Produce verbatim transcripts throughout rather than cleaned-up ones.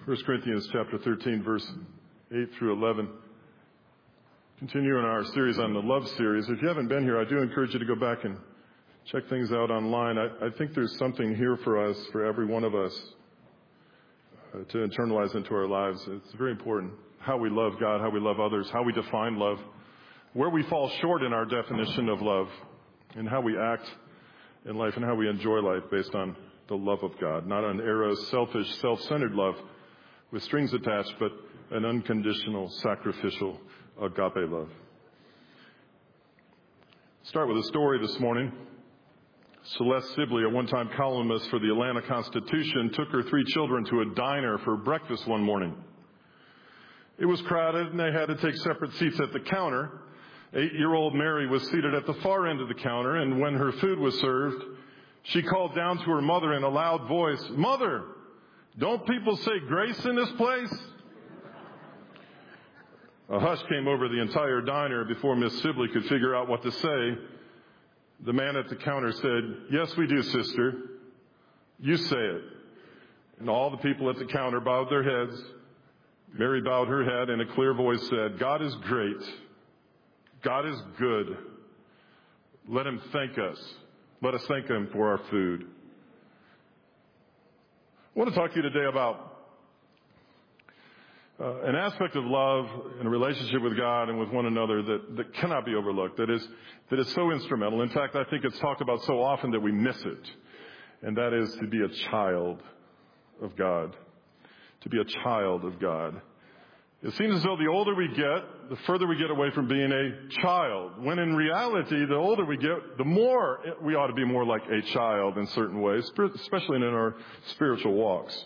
First Corinthians chapter thirteen, verse eight through eleven. Continuing our series on the love series. If you haven't been here, I do encourage you to go back and check things out online. I, I think there's something here for us, for every one of us, uh, to internalize into our lives. It's very important. How we love God, how we love others, how we define love, where we fall short in our definition of love, and how we act in life and how we enjoy life based on the love of God. Not on eros, selfish, self-centered love with strings attached, but an unconditional, sacrificial, agape love. Start with a story this morning. Celeste Sibley, a one-time columnist for the Atlanta Constitution, took her three children to a diner for breakfast one morning. It was crowded, and they had to take separate seats at the counter. Eight-year-old Mary was seated at the far end of the counter, and when her food was served, she called down to her mother in a loud voice, "Mother, don't people say grace in this place?" A hush came over the entire diner before Miss Sibley could figure out what to say. The man at the counter said, "Yes, we do, sister. You say it." And all the people at the counter bowed their heads. Mary bowed her head and a clear voice said, "God is great. God is good. Let him thank us. Let us thank him for our food." I want to talk to you today about uh, an aspect of love and a relationship with God and with one another that, that cannot be overlooked, that is, that is so instrumental. In fact, I think it's talked about so often that we miss it, and that is to be a child of God. To be a child of God. It seems as though the older we get, the further we get away from being a child. When in reality, the older we get, the more we ought to be more like a child in certain ways, especially in our spiritual walks.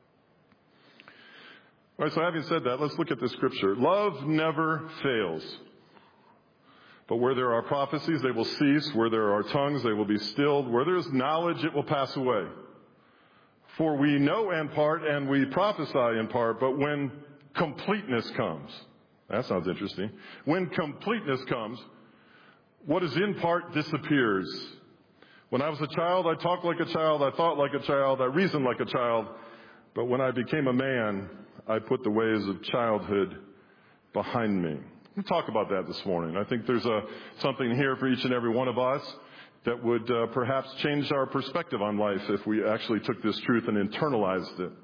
All right, so having said that, let's look at the scripture. Love never fails. But where there are prophecies, they will cease. Where there are tongues, they will be stilled. Where there is knowledge, it will pass away. For we know in part and we prophesy in part, but when completeness comes. That sounds interesting. When completeness comes, what is in part disappears. When I was a child, I talked like a child, I thought like a child, I reasoned like a child. But when I became a man, I put the ways of childhood behind me. We'll talk about that this morning. I think there's a something here for each and every one of us that would uh, perhaps change our perspective on life if we actually took this truth and internalized it.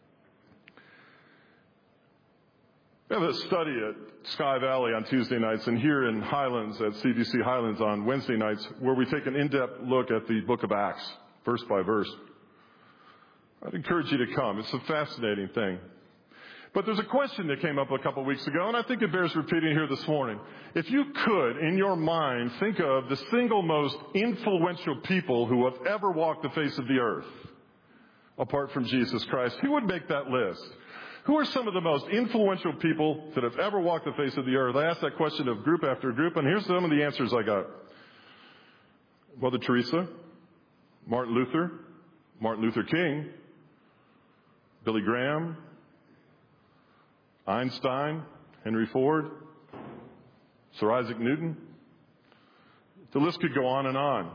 We have a study at Sky Valley on Tuesday nights and here in Highlands at C B C Highlands on Wednesday nights where we take an in-depth look at the book of Acts, verse by verse. I'd encourage you to come. It's a fascinating thing. But there's a question that came up a couple of weeks ago, and I think it bears repeating here this morning. If you could, in your mind, think of the single most influential people who have ever walked the face of the earth, apart from Jesus Christ, who would make that list? Who are some of the most influential people that have ever walked the face of the earth? I asked that question of group after group, and here's some of the answers I got. Mother Teresa, Martin Luther, Martin Luther King, Billy Graham, Einstein, Henry Ford, Sir Isaac Newton. The list could go on and on.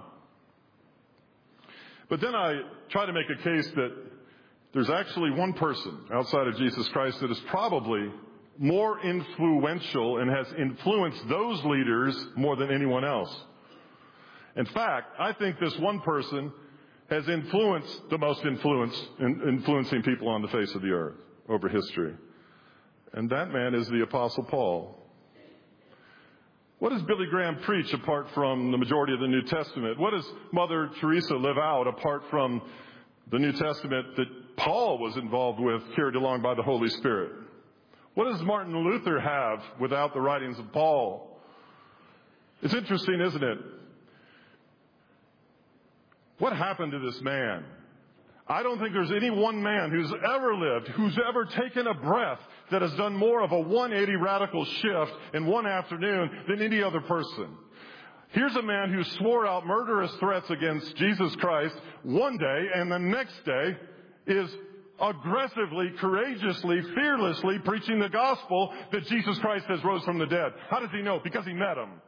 But then I try to make a case that there's actually one person outside of Jesus Christ that is probably more influential and has influenced those leaders more than anyone else. In fact, I think this one person has influenced the most influence, in, influencing people on the face of the earth over history. And that man is the Apostle Paul. What does Billy Graham preach apart from the majority of the New Testament? What does Mother Teresa live out apart from the New Testament that Paul was involved with, carried along by the Holy Spirit? What does Martin Luther have without the writings of Paul? It's interesting, isn't it? What happened to this man? I don't think there's any one man who's ever lived, who's ever taken a breath, that has done more of a one eighty radical shift in one afternoon than any other person. Here's a man who swore out murderous threats against Jesus Christ one day, and the next day is aggressively, courageously, fearlessly preaching the gospel that Jesus Christ has rose from the dead. How does he know? Because he met him.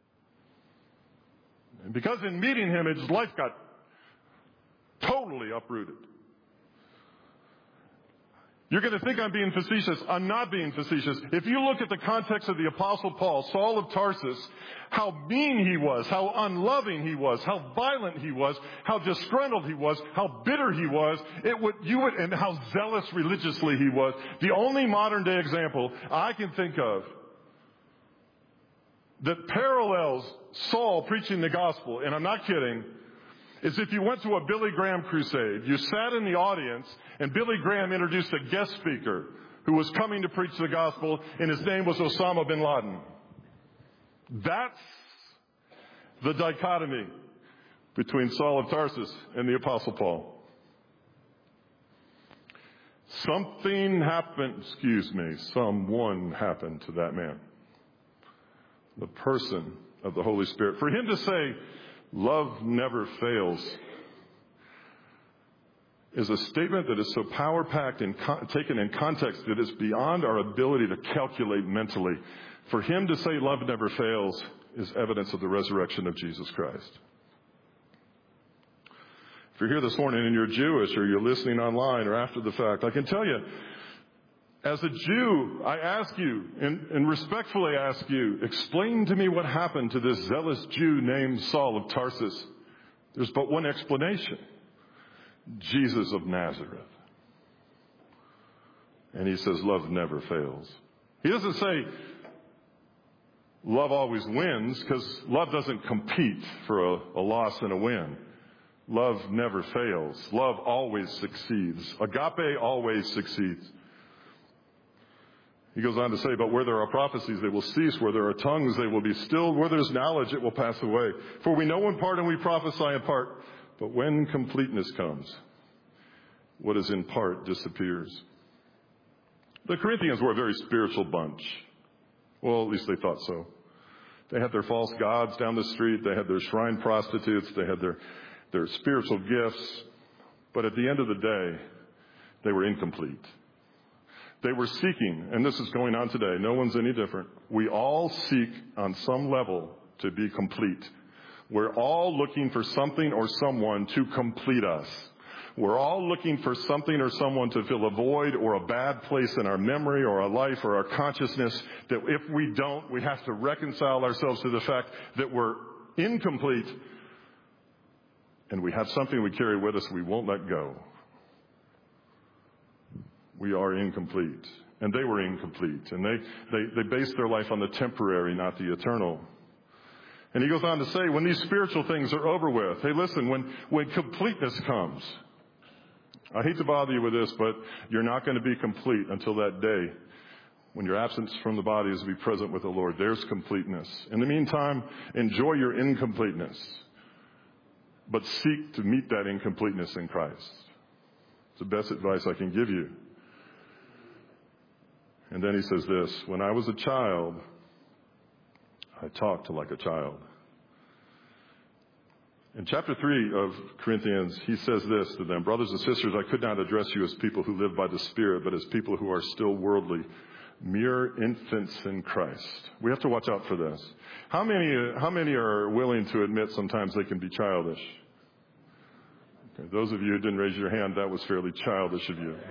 And because in meeting him, his life got totally uprooted. You're going to think I'm being facetious. I'm not being facetious. If you look at the context of the Apostle Paul, Saul of Tarsus, how mean he was, how unloving he was, how violent he was, how disgruntled he was, how bitter he was, it would, you would, and how zealous religiously he was. The only modern day example I can think of that parallels Saul preaching the gospel, and I'm not kidding, is if you went to a Billy Graham crusade, you sat in the audience, and Billy Graham introduced a guest speaker who was coming to preach the gospel, and his name was Osama bin Laden. That's the dichotomy between Saul of Tarsus and the Apostle Paul. Something happened, excuse me, someone happened to that man. The person of the Holy Spirit. For him to say, love never fails, is a statement that is so power-packed and con- taken in context that it's beyond our ability to calculate mentally. For him to say love never fails is evidence of the resurrection of Jesus Christ. If you're here this morning and you're Jewish or you're listening online or after the fact, I can tell you, as a Jew, I ask you, and, and respectfully ask you, explain to me what happened to this zealous Jew named Saul of Tarsus. There's but one explanation. Jesus of Nazareth. And he says love never fails. He doesn't say love always wins, because love doesn't compete for a, a loss and a win. Love never fails. Love always succeeds. Agape always succeeds. He goes on to say, but where there are prophecies, they will cease. Where there are tongues, they will be stilled. Where there is knowledge, it will pass away. For we know in part and we prophesy in part. But when completeness comes, what is in part disappears. The Corinthians were a very spiritual bunch. Well, at least they thought so. They had their false gods down the street. They had their shrine prostitutes. They had their, their spiritual gifts. But at the end of the day, they were incomplete. They were seeking, and this is going on today. No one's any different. We all seek on some level to be complete. We're all looking for something or someone to complete us. We're all looking for something or someone to fill a void or a bad place in our memory or our life or our consciousness that if we don't, we have to reconcile ourselves to the fact that we're incomplete and we have something we carry with us we won't let go. We are incomplete. And they were incomplete. And they, they, they based their life on the temporary, not the eternal. And he goes on to say, when these spiritual things are over with, hey, listen, when, when completeness comes, I hate to bother you with this, but you're not going to be complete until that day when your absence from the body is to be present with the Lord. There's completeness. In the meantime, enjoy your incompleteness, but seek to meet that incompleteness in Christ. It's the best advice I can give you. And then he says this, when I was a child, I talked like a child. In chapter three of Corinthians, he says this to them, brothers and sisters, I could not address you as people who live by the Spirit, but as people who are still worldly, mere infants in Christ. We have to watch out for this. How many, how many are willing to admit sometimes they can be childish? Okay, those of you who didn't raise your hand, that was fairly childish of you.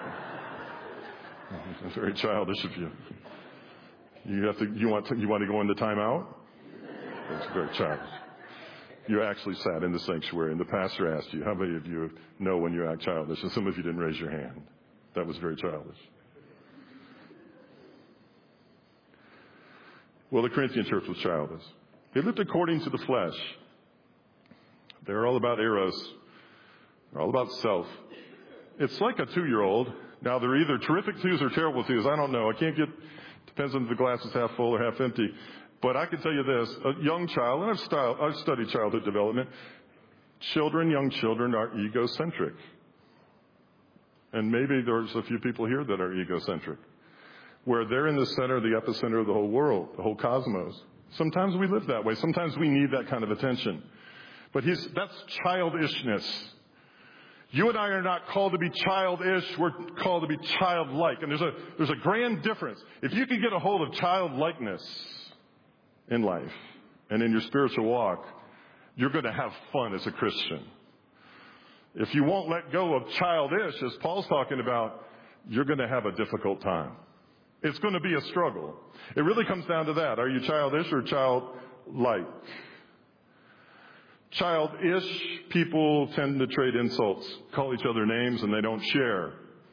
Very childish of you. You have to. You want to. You want to go into timeout? That's very childish. You actually sat in the sanctuary, and the pastor asked you, "How many of you know when you act childish?" And some of you didn't raise your hand. That was very childish. Well, the Corinthian church was childish. They lived according to the flesh. They're all about eros. They're all about self. It's like a two-year-old. Now, they're either terrific twos or terrible twos. I don't know. I can't get, depends on if the glass is half full or half empty. But I can tell you this, a young child, and I've, style, I've studied childhood development, children, young children are egocentric. And maybe there's a few people here that are egocentric, where they're in the center, the epicenter of the whole world, the whole cosmos. Sometimes we live that way. Sometimes we need that kind of attention. But he's, that's childishness. You and I are not called to be childish. We're called to be childlike. And there's a, there's a grand difference. If you can get a hold of childlikeness in life and in your spiritual walk, you're going to have fun as a Christian. If you won't let go of childish, as Paul's talking about, you're going to have a difficult time. It's going to be a struggle. It really comes down to that. Are you childish or childlike? Childish people tend to trade insults, call each other names, and they don't share.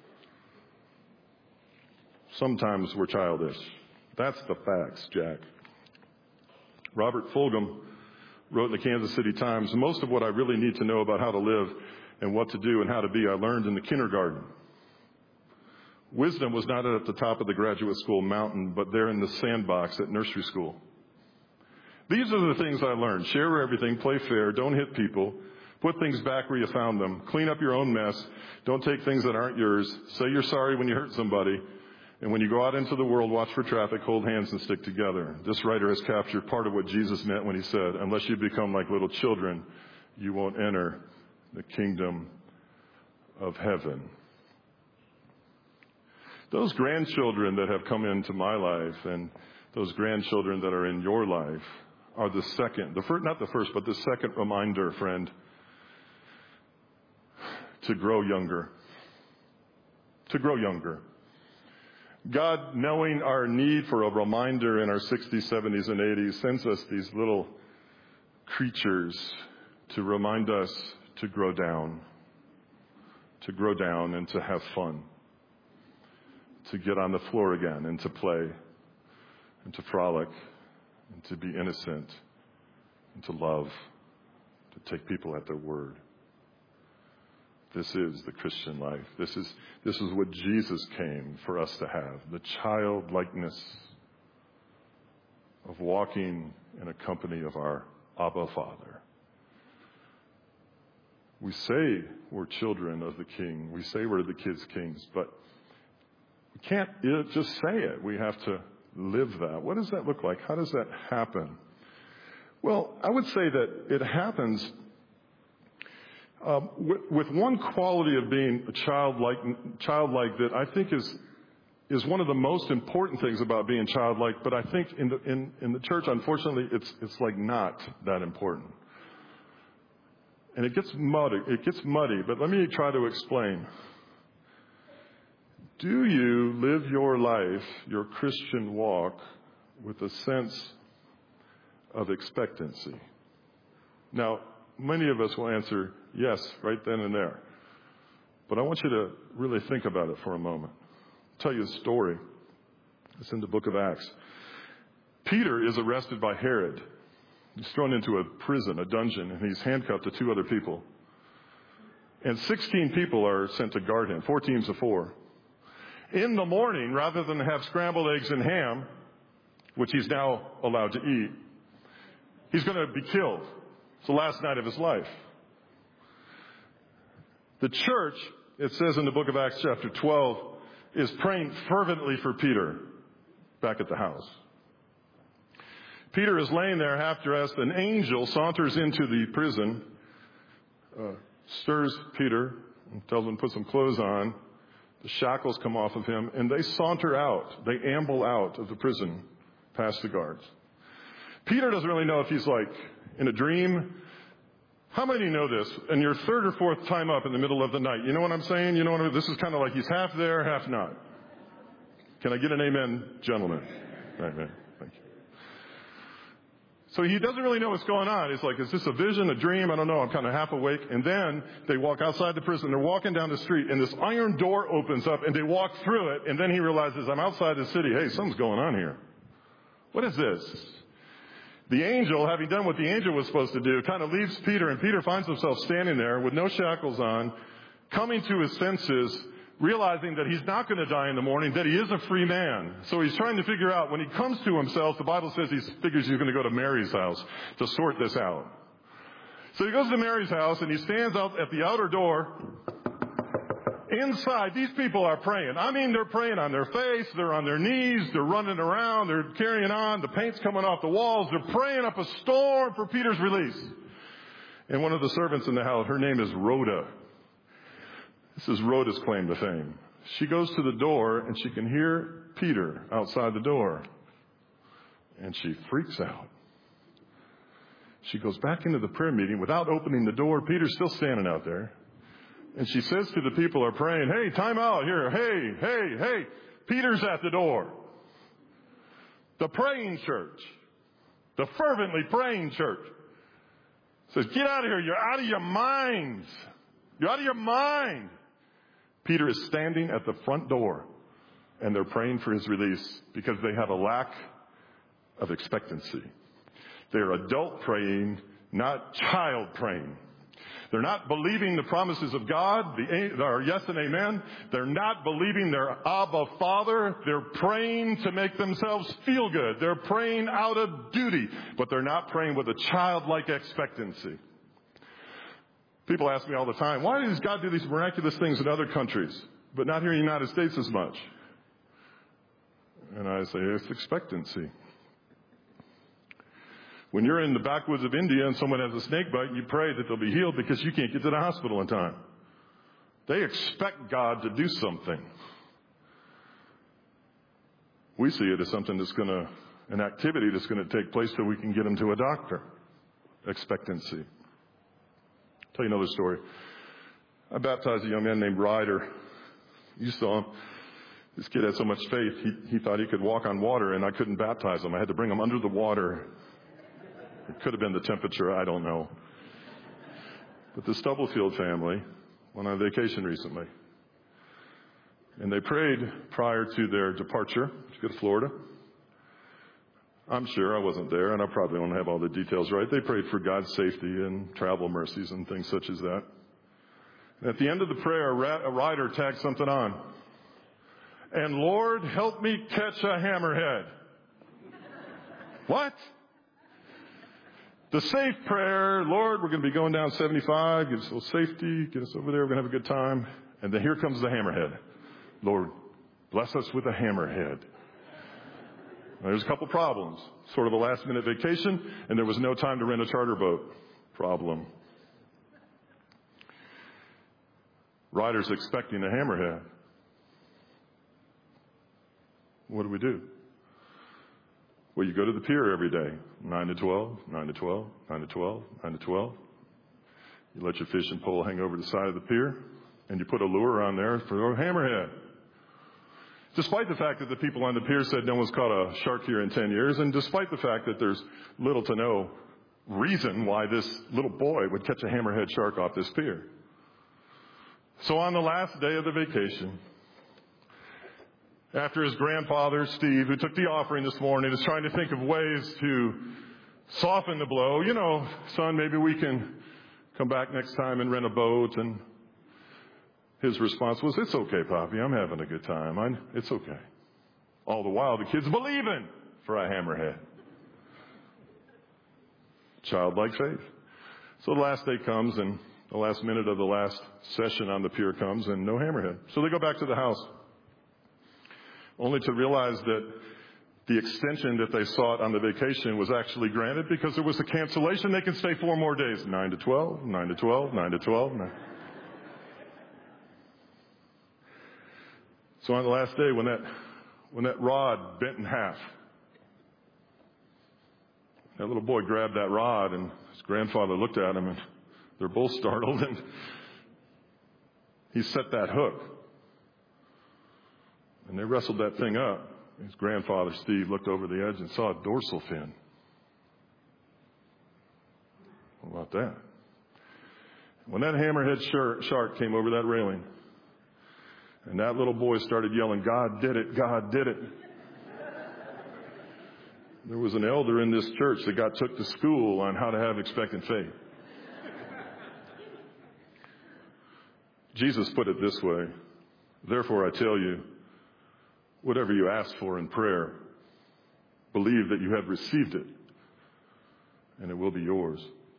Sometimes we're childish. That's the facts, Jack. Robert Fulghum wrote in the Kansas City Times, most of what I really need to know about how to live and what to do and how to be, I learned in the kindergarten. Wisdom was not at the top of the graduate school mountain, but there in the sandbox at nursery school. These are the things I learned. Share everything, play fair, don't hit people, put things back where you found them, clean up your own mess, don't take things that aren't yours, say you're sorry when you hurt somebody, and when you go out into the world, watch for traffic, hold hands and stick together. This writer has captured part of what Jesus meant when he said, unless you become like little children, you won't enter the kingdom of heaven. Those grandchildren that have come into my life and those grandchildren that are in your life are the second, the first, not the first, but the second reminder, friend, to grow younger. To grow younger. God, knowing our need for a reminder in our sixties, seventies, and eighties, sends us these little creatures to remind us to grow down, to grow down and to have fun, to get on the floor again and to play and to frolic and to be innocent and to love, to take people at their word. This is the Christian life. This is, this is what Jesus came for us to have, the childlikeness of walking in a company of our Abba Father. We say we're children of the King. We say we're the kids' kings, but we can't just say it. We have to live that. What does that look like? How does that happen? Well, I would say that it happens um, with, with one quality of being a childlike, childlike that I think is is one of the most important things about being childlike. But I think in the in, in the church, unfortunately, it's it's like not that important, and it gets muddy. It gets muddy. But let me try to explain. Do you live your life, your Christian walk, with a sense of expectancy? Now, many of us will answer yes right then and there. But I want you to really think about it for a moment. I'll tell you a story. It's in the book of Acts. Peter is arrested by Herod. He's thrown into a prison, a dungeon, and he's handcuffed to two other people. And sixteen people are sent to guard him, four teams of four. In the morning, rather than have scrambled eggs and ham, which he's now allowed to eat, he's going to be killed. It's the last night of his life. The church, it says in the book of Acts chapter twelve, is praying fervently for Peter back at the house. Peter is laying there half dressed. An angel saunters into the prison, uh, stirs Peter, and tells him to put some clothes on. The shackles come off of him, and they saunter out. They amble out of the prison past the guards. Peter doesn't really know if he's like in a dream. How many know this? And your third or fourth time up in the middle of the night. You know what I'm saying? You know what I mean? This is kind of like he's half there, half not. Can I get an amen, gentlemen? Amen. Thank you. So he doesn't really know what's going on. He's like, is this a vision, a dream? I don't know. I'm kind of half awake. And then they walk outside the prison. They're walking down the street, and this iron door opens up, and they walk through it. And then he realizes, I'm outside the city. Hey, something's going on here. What is this? The angel, having done what the angel was supposed to do, kind of leaves Peter, and Peter finds himself standing there with no shackles on, coming to his senses, realizing that he's not going to die in the morning, that he is a free man. So he's trying to figure out, when he comes to himself, the Bible says he figures he's going to go to Mary's house to sort this out. So he goes to Mary's house, and he stands out at the outer door. Inside, these people are praying. I mean, they're praying on their face, they're on their knees, they're running around, they're carrying on, the paint's coming off the walls, they're praying up a storm for Peter's release. And one of the servants in the house, her name is Rhoda. This is Rhoda's claim to fame. She goes to the door, and she can hear Peter outside the door. And she freaks out. She goes back into the prayer meeting without opening the door. Peter's still standing out there. And she says to the people who are praying, hey, time out here. Hey, hey, hey, Peter's at the door. The praying church, the fervently praying church, says, get out of here. You're out of your minds. You're out of your mind. Peter is standing at the front door, and they're praying for his release because they have a lack of expectancy. They're adult praying, not child praying. They're not believing the promises of God, the are yes and amen. They're not believing their Abba Father. They're praying to make themselves feel good. They're praying out of duty, but they're not praying with a childlike expectancy. People ask me all the time, why does God do these miraculous things in other countries, but not here in the United States as much? And I say, it's expectancy. When you're in the backwoods of India and someone has a snake bite, you pray that they'll be healed because you can't get to the hospital in time. They expect God to do something. We see it as something that's going to, an activity that's going to take place so we can get them to a doctor. Expectancy. I'll tell you another story. I baptized a young man named Ryder. You saw him. This kid had so much faith, he, he thought he could walk on water, and I couldn't baptize him. I had to bring him under the water. It could have been the temperature, I don't know. But the Stubblefield family went on vacation recently. And they prayed prior to their departure to go to Florida. I'm sure I wasn't there, and I probably won't have all the details right. They prayed for God's safety and travel mercies and things such as that. And at the end of the prayer, a writer tagged something on. And Lord, help me catch a hammerhead. What? The safe prayer, Lord, we're going to be going down seventy-five, give us a little safety, get us over there, we're going to have a good time. And then here comes the hammerhead. Lord, bless us with a hammerhead. There's a couple problems. Sort of a last minute vacation, and there was no time to rent a charter boat. Problem. Ryder's expecting a hammerhead. What do we do? Well, you go to the pier every day, nine to twelve, nine to twelve, nine to twelve, nine to twelve. You let your fishing pole hang over the side of the pier, and you put a lure on there for a hammerhead. Despite the fact that the people on the pier said no one's caught a shark here in ten years, and despite the fact that there's little to no reason why this little boy would catch a hammerhead shark off this pier. So on the last day of the vacation, after his grandfather, Steve, who took the offering this morning, is trying to think of ways to soften the blow. You know, son, maybe we can come back next time and rent a boat. And his response was, it's okay, Poppy. I'm having a good time. I'm, it's okay. All the while, the kid's believing for a hammerhead. Childlike faith. So the last day comes, and the last minute of the last session on the pier comes, and no hammerhead. So they go back to the house, only to realize that the extension that they sought on the vacation was actually granted because there was a cancellation. They can stay four more days. nine to twelve, nine to twelve, nine to twelve. nine. So on the last day, when that, when that rod bent in half, that little boy grabbed that rod, and his grandfather looked at him, and they're both startled, and he set that hook. And they wrestled that thing up. His grandfather, Steve, looked over the edge and saw a dorsal fin. What about that? When that hammerhead shark came over that railing, and that little boy started yelling, God did it, God did it. There was an elder in this church that got took to school on how to have expectant faith. Jesus put it this way, therefore I tell you, whatever you ask for in prayer, believe that you have received it, and it will be yours.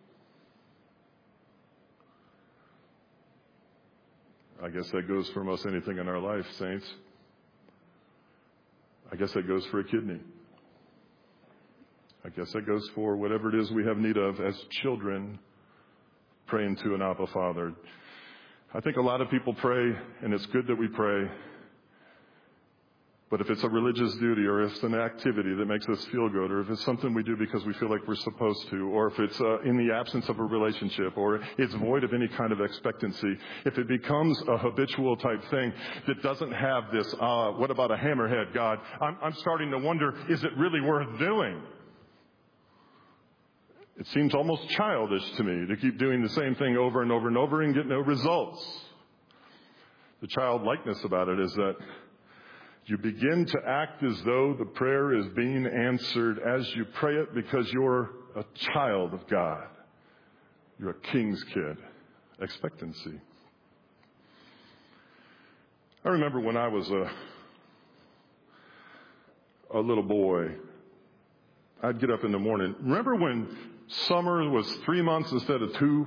I guess that goes for most anything in our life, saints. I guess that goes for a kidney. I guess that goes for whatever it is we have need of as children praying to an Abba Father. I think a lot of people pray, and it's good that we pray, But if it's a religious duty, or if it's an activity that makes us feel good, or if it's something we do because we feel like we're supposed to, or if it's uh, in the absence of a relationship, or it's void of any kind of expectancy, if it becomes a habitual type thing that doesn't have this, uh, what about a hammerhead, God? I'm, I'm starting to wonder, is it really worth doing? It seems almost childish to me to keep doing the same thing over and over and over and get no results. The childlikeness about it is that you begin to act as though the prayer is being answered as you pray it because you're a child of God. You're a king's kid. Expectancy. I remember when I was a, a little boy, I'd get up in the morning. Remember when summer was three months instead of two?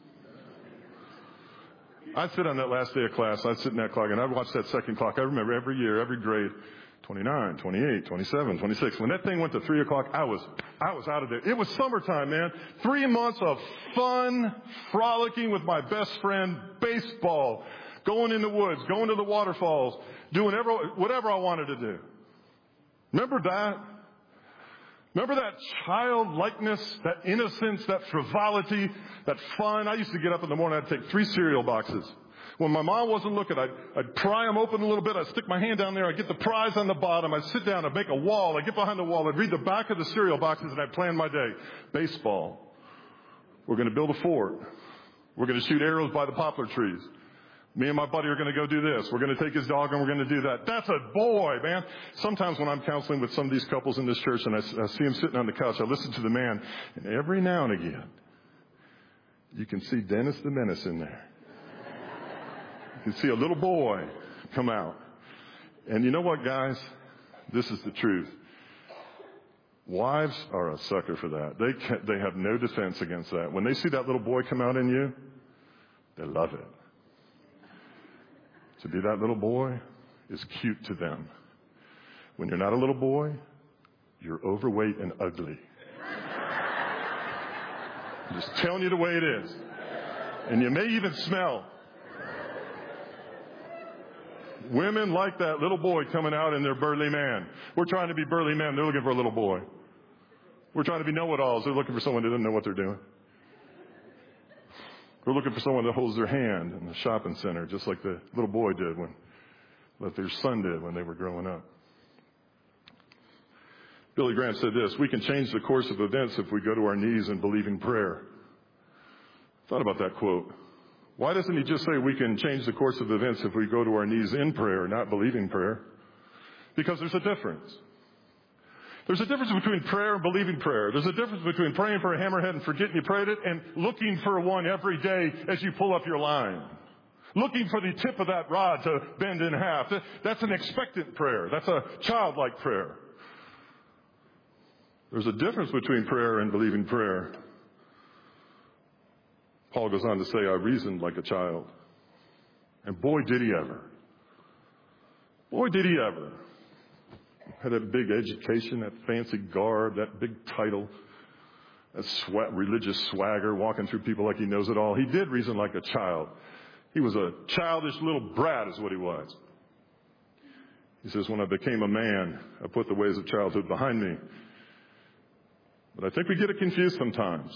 I'd sit on that last day of class, I'd sit in that clock, and I'd watch that second clock. I remember every year, every grade, twenty-nine, twenty-eight, twenty-seven, twenty-six. When that thing went to three o'clock, I was, I was out of there. It was summertime, man. Three months of fun, frolicking with my best friend, baseball, going in the woods, going to the waterfalls, doing whatever, whatever I wanted to do. Remember that? Remember that childlikeness, that innocence, that frivolity, that fun? I used to get up in the morning, I'd take three cereal boxes. When my mom wasn't looking, I'd, I'd pry them open a little bit, I'd stick my hand down there, I'd get the prize on the bottom, I'd sit down, I'd make a wall, I'd get behind the wall, I'd read the back of the cereal boxes, and I'd plan my day. Baseball. We're going to build a fort. We're going to shoot arrows by the poplar trees. Me and my buddy are going to go do this. We're going to take his dog and we're going to do that. That's a boy, man. Sometimes when I'm counseling with some of these couples in this church and I, I see him sitting on the couch, I listen to the man, and every now and again, you can see Dennis the Menace in there. You can see a little boy come out. And you know what, guys? This is the truth. Wives are a sucker for that. They can, they have no defense against that. When they see that little boy come out in you, they love it. To be that little boy is cute to them. When you're not a little boy, you're overweight and ugly. I'm just telling you the way it is. And you may even smell. Women like that little boy coming out in their burly man. We're trying to be burly men. They're looking for a little boy. We're trying to be know-it-alls. They're looking for someone who doesn't know what they're doing. We're looking for someone that holds their hand in the shopping center, just like the little boy did when, like their son did when they were growing up. Billy Graham said this: we can change the course of events if we go to our knees and believe in prayer. Thought about that quote. Why doesn't he just say we can change the course of events if we go to our knees in prayer, not believing prayer? Because there's a difference. There's a difference between prayer and believing prayer. There's a difference between praying for a hammerhead and forgetting you prayed it and looking for one every day as you pull up your line. Looking for the tip of that rod to bend in half. That's an expectant prayer. That's a childlike prayer. There's a difference between prayer and believing prayer. Paul goes on to say, I reasoned like a child. And boy, did he ever. Boy, did he ever. Had that big education, that fancy garb, that big title, that swa- religious swagger, walking through people like he knows it all. He did reason like a child. He was a childish little brat is what he was. He says, when I became a man, I put the ways of childhood behind me. But I think we get it confused sometimes.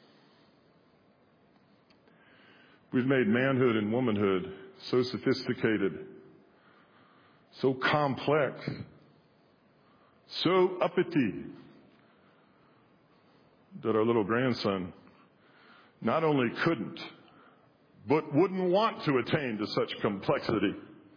We've made manhood and womanhood so sophisticated, so complex, so uppity, that our little grandson not only couldn't, but wouldn't want to attain to such complexity.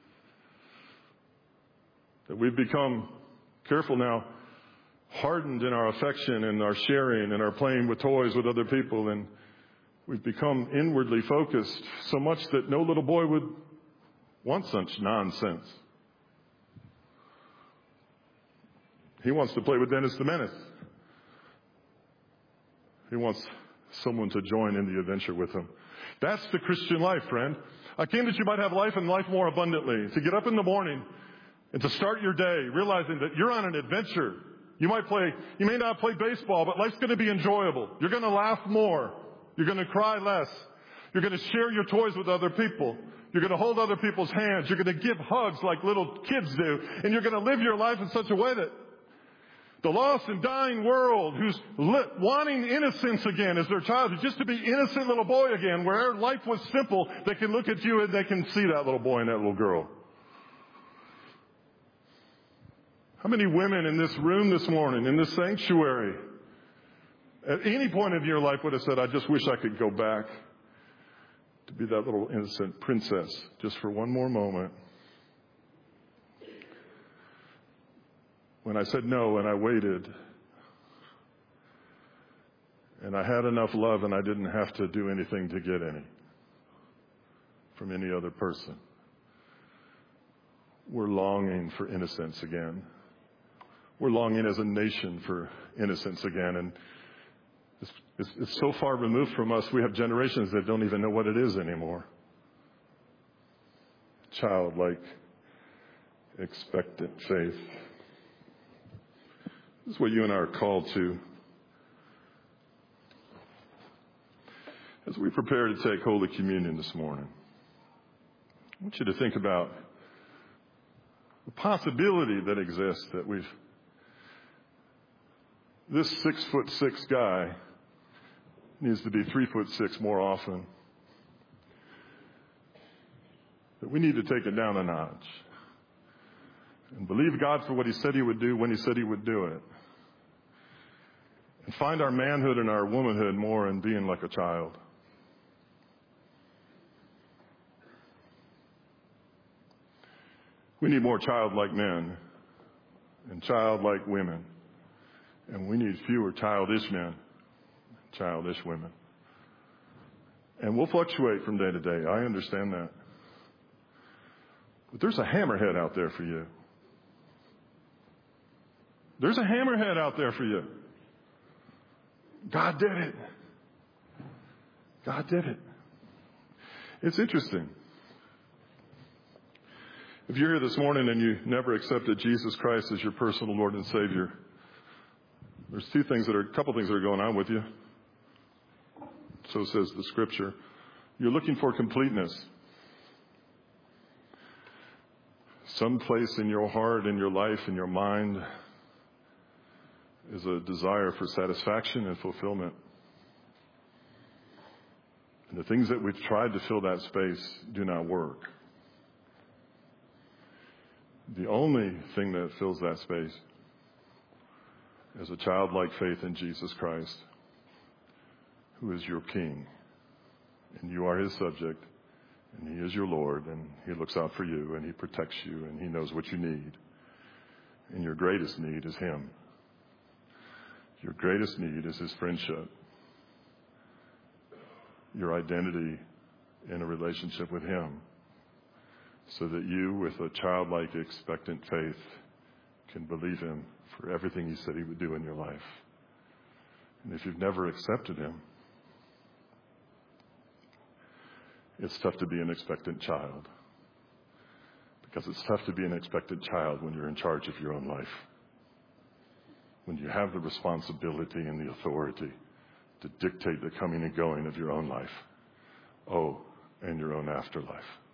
That we've become, careful now, hardened in our affection and our sharing and our playing with toys with other people, and we've become inwardly focused so much that no little boy would want such nonsense. He wants to play with Dennis the Menace. He wants someone to join in the adventure with him. That's the Christian life, friend. I came that you might have life and life more abundantly. To get up in the morning and to start your day realizing that you're on an adventure. You might play, you may not play baseball, but life's going to be enjoyable. You're going to laugh more. You're going to cry less. You're going to share your toys with other people. You're going to hold other people's hands. You're going to give hugs like little kids do. And you're going to live your life in such a way that the lost and dying world who's li- wanting innocence again as their child, just to be innocent little boy again, where life was simple, they can look at you and they can see that little boy and that little girl. How many women in this room this morning, in this sanctuary, at any point in your life would have said, I just wish I could go back to be that little innocent princess just for one more moment? When I said no and I waited, and I had enough love and I didn't have to do anything to get any from any other person. We're longing for innocence again. We're longing as a nation for innocence again. And it's, it's, it's so far removed from us, we have generations that don't even know what it is anymore. Childlike, expectant faith. This is what you and I are called to. As we prepare to take Holy Communion this morning, I want you to think about the possibility that exists that we've, this six foot six guy needs to be three foot six more often. That we need to take it down a notch and believe God for what He said He would do when He said He would do it. And find our manhood and our womanhood more in being like a child. We need more childlike men and childlike women. And we need fewer childish men, childish women. And we'll fluctuate from day to day. I understand that. But there's a hammerhead out there for you. There's a hammerhead out there for you. God did it. God did it. It's interesting. If you're here this morning and you never accepted Jesus Christ as your personal Lord and Savior, there's two things that are, a couple things that are going on with you. So says the Scripture. You're looking for completeness. Some place in your heart, in your life, in your mind is a desire for satisfaction and fulfillment. And the things that we've tried to fill that space do not work. The only thing that fills that space is a childlike faith in Jesus Christ, who is your King. And you are His subject, and He is your Lord, and He looks out for you, and He protects you, and He knows what you need. And your greatest need is Him. Your greatest need is His friendship. Your identity in a relationship with Him. So that you, with a childlike, expectant faith, can believe Him for everything He said He would do in your life. And if you've never accepted Him, it's tough to be an expectant child. Because it's tough to be an expectant child when you're in charge of your own life. When you have the responsibility and the authority to dictate the coming and going of your own life. Oh, and your own afterlife.